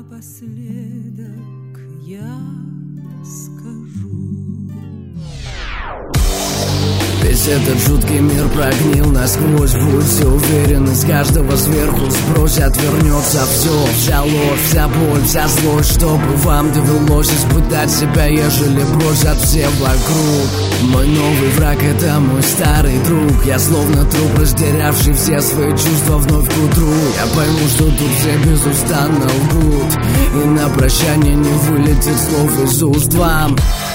напоследок я скажу. Весь этот жуткий мир прогнил насквозь. Будьте уверены, с каждого сверху сбросят, вернется все. Вся ложь, вся боль, вся злость, чтобы вам довелось испытать себя, ежели бросят все вокруг. Мой новый враг — это мой старый друг. Я словно труп, растерявший все свои чувства вновь к утру. Я пойму, что тут все безустанно лгут, и на прощание не вылетит слов из уст вам.